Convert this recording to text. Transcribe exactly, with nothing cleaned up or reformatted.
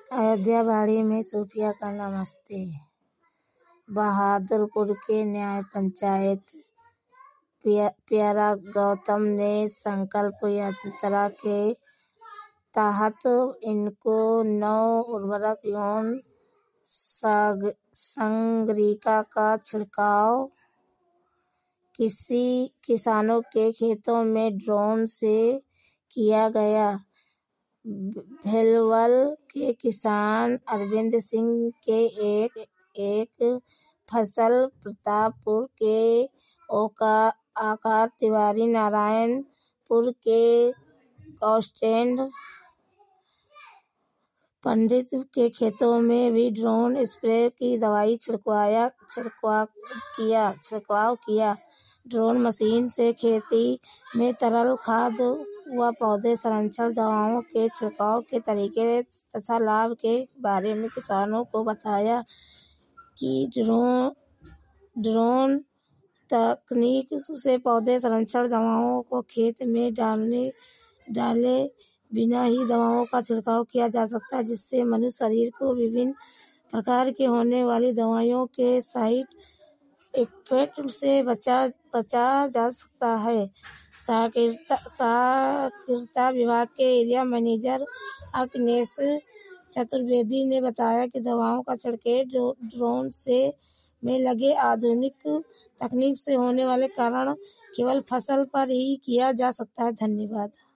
अयोध्या बाड़ी में सूफिया का नमस्ते। बहादुरपुर के न्याय पंचायत प्यारा गौतम ने संकल्प यात्रा के तहत इनको नौ उर्वरक एवं संगरिका का छिड़काव किसी किसानों के खेतों में ड्रोन से किया गया। भेलवल के किसान अरविंद सिंह के एक एक फसल, प्रतापपुर के आकार तिवारी, नारायणपुर के कौस्टैंड पंडित के खेतों में भी ड्रोन स्प्रे की दवाई छिड़कवाया छिड़काव किया छिड़काव किया ड्रोन मशीन से खेती में तरल खाद व पौधे संरक्षण दवाओं के छिड़काव के तरीके तथा लाभ के बारे में किसानों को बताया कि ड्रोन ड्रोन तकनीक से पौधे संरक्षण दवाओं को खेत में डालने डाले बिना ही दवाओं का छिड़काव किया जा सकता है, जिससे मनुष्य शरीर को विभिन्न प्रकार के होने वाली दवाइयों के साइड इफेक्ट से बचा बचा जा सकता है। सहकारिता सहकारिता विभाग के एरिया मैनेजर अखिलेश चतुर्वेदी ने बताया कि दवाओं का छिड़काव ड्रोन से में लगे आधुनिक तकनीक से होने वाले कारण केवल फसल पर ही किया जा सकता है। धन्यवाद।